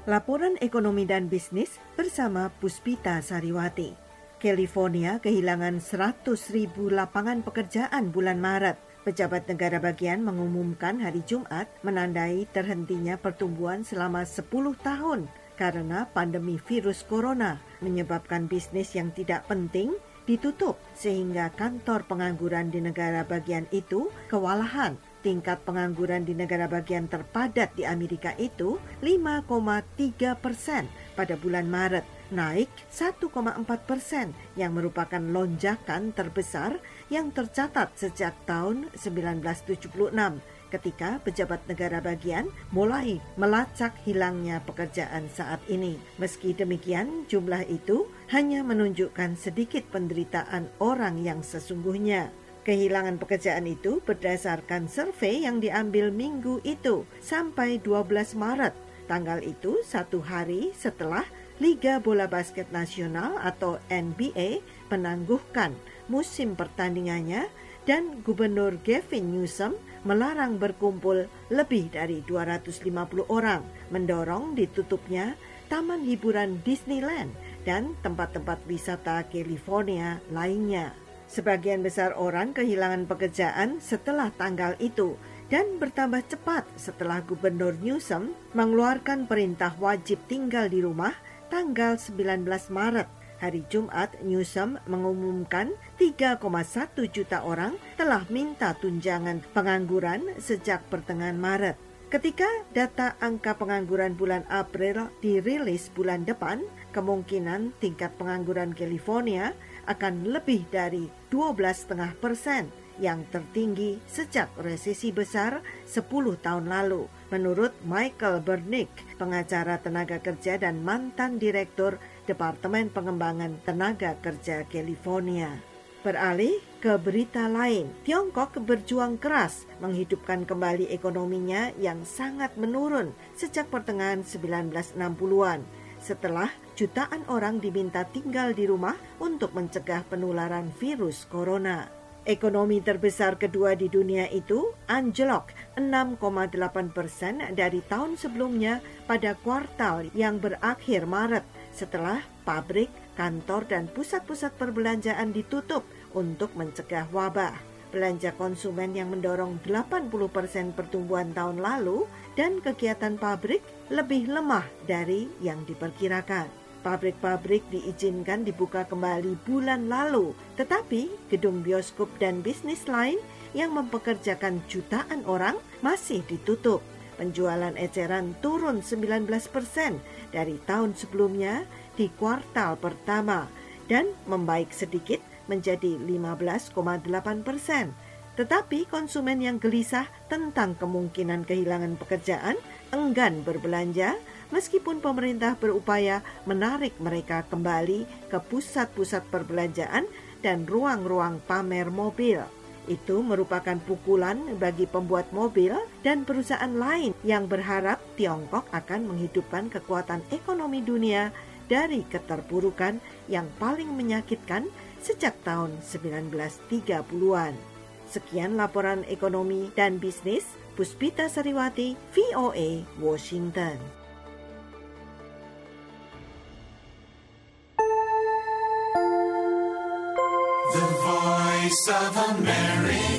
Laporan ekonomi dan bisnis bersama Puspita Sariwati. California kehilangan 100.000 lapangan pekerjaan bulan Maret. Pejabat negara bagian mengumumkan hari Jumat menandai terhentinya pertumbuhan selama 10 tahun karena pandemi virus corona menyebabkan bisnis yang tidak penting ditutup sehingga kantor pengangguran di negara bagian itu kewalahan. Tingkat pengangguran di negara bagian terpadat di Amerika itu 5,3% pada bulan Maret, naik 1,4% yang merupakan lonjakan terbesar yang tercatat sejak tahun 1976 ketika pejabat negara bagian mulai melacak hilangnya pekerjaan saat ini. Meski demikian, jumlah itu hanya menunjukkan sedikit penderitaan orang yang sesungguhnya. Kehilangan pekerjaan itu berdasarkan survei yang diambil minggu itu sampai 12 Maret. Tanggal itu satu hari setelah Liga Bola Basket Nasional atau NBA menangguhkan musim pertandingannya dan Gubernur Gavin Newsom melarang berkumpul lebih dari 250 orang, mendorong ditutupnya taman hiburan Disneyland dan tempat-tempat wisata California lainnya. Sebagian besar orang kehilangan pekerjaan setelah tanggal itu dan bertambah cepat setelah Gubernur Newsom mengeluarkan perintah wajib tinggal di rumah tanggal 19 Maret. Hari Jumat, Newsom mengumumkan 3,1 juta orang telah minta tunjangan pengangguran sejak pertengahan Maret. Ketika data angka pengangguran bulan April dirilis bulan depan, kemungkinan tingkat pengangguran California akan lebih dari 12,5%, yang tertinggi sejak resesi besar 10 tahun lalu. Menurut Michael Bernick, pengacara tenaga kerja dan mantan direktur Departemen Pengembangan Tenaga Kerja California. Beralih ke berita lain, Tiongkok berjuang keras menghidupkan kembali ekonominya yang sangat menurun sejak pertengahan 1960-an. Setelah jutaan orang diminta tinggal di rumah untuk mencegah penularan virus corona. Ekonomi terbesar kedua di dunia itu anjlok 6,8% dari tahun sebelumnya pada kuartal yang berakhir Maret setelah pabrik, kantor, dan pusat-pusat perbelanjaan ditutup untuk mencegah wabah. Belanja konsumen yang mendorong 80% pertumbuhan tahun lalu dan kegiatan pabrik lebih lemah dari yang diperkirakan. Pabrik-pabrik diizinkan dibuka kembali bulan lalu, tetapi gedung bioskop dan bisnis lain yang mempekerjakan jutaan orang masih ditutup. Penjualan eceran turun 19% dari tahun sebelumnya di kuartal pertama dan membaik sedikit menjadi 15,8%. Tetapi konsumen yang gelisah tentang kemungkinan kehilangan pekerjaan enggan berbelanja meskipun pemerintah berupaya menarik mereka kembali ke pusat-pusat perbelanjaan dan ruang-ruang pamer mobil. Itu merupakan pukulan bagi pembuat mobil dan perusahaan lain yang berharap Tiongkok akan menghidupkan kekuatan ekonomi dunia dari keterpurukan yang paling menyakitkan sejak tahun 1930-an. Sekian laporan ekonomi dan bisnis, Puspita Sariwati, VOA, Washington. The Voice of America.